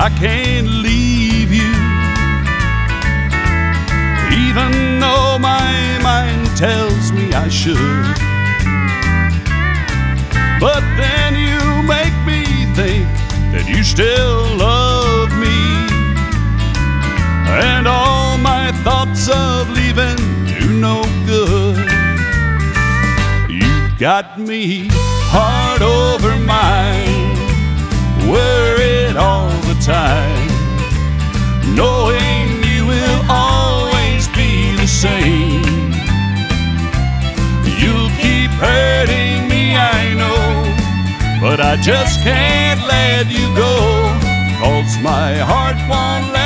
I can't leave you, even though my mind tells me I should. But then you make me think that you still love me, and all my thoughts of leaving do no good. You got me heart over mind, worried all the time, knowing you will always be the same. You'll keep hurting me, I know, but I just can't let you go, 'cause my heart won't let